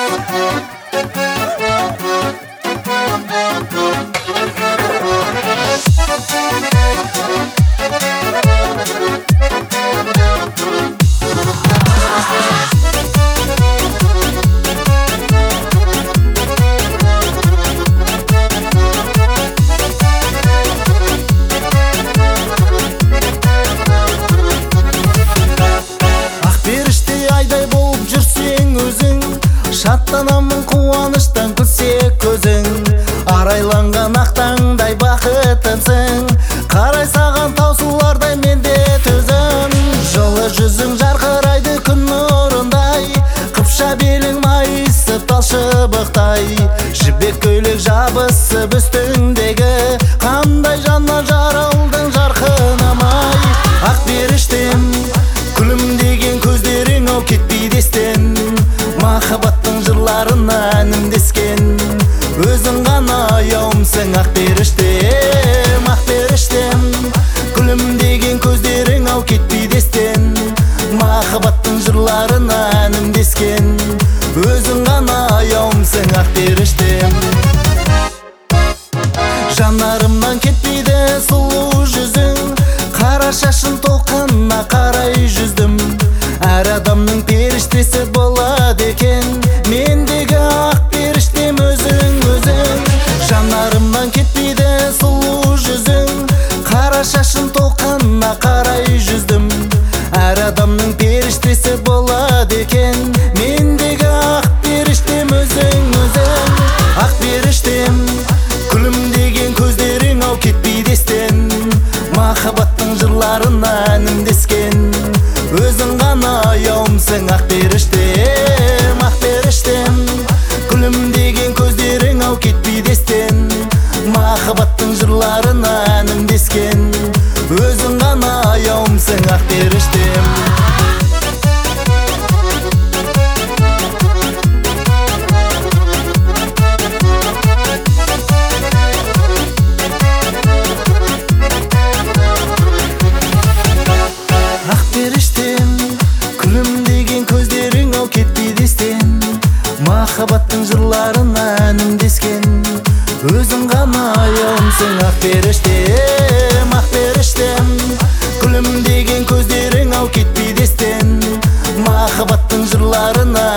Шаттанамын қуаныштан күлсе көзің, арайланған ақ таңдай бақытымсың. Қарай саған таусылардай менде төзім. Жылы жүзің жарқырайды күн нұрындай, қыпша белің майысып тал шыбықтай. Жібек көйлек жабысып үстіңдегі, қандай жаннан жаралдың жарқынамай. Ақ періштем, күлімдеген көздерің ау кетпейді естен. Махаббаттың жырларына әнімдескен, өзің ғана аяумсың ақ періштем. Ақ періштем, күлімдеген көздерің ау кетпейді естен. Махаббаттың жырларына әнімдескен, өзің ғана аяумсың ақ періштем. Жанарымнан кетпейді сұлу жүзің, қара шашын толқынына қарай жүздім. Әр адамның періштесі болады екен, мендегі ақ періштем өзің, өзің. Жанарымнан кетпейді сұлу жүзің, қара шашын толқынына қарай жүздім. Әр адамның періштесі болады екен, мендегі ақ періштем өзің, өзің. Ақ періштем, күлімдеген көздерің ау кетпейді естен. Махаббаттың жырларына әнімдескен, өзің ғана аяумсың ақ періштем. Ақ періштем, күлімдеген көздерің ау кетпейді естен. Махаббаттың жырларына әнімдескен, өзің ғана аяумсың ақ періштем. Ақ періштем, күлімдеген көздерің ау кетпейді естен. Махаббаттың жырларына әнімдескен, өзің ғана аяумсың ақ періштем. Ақ періштем, күлімдеген көздерің ау кетпейді естен. Махаббаттың жырларына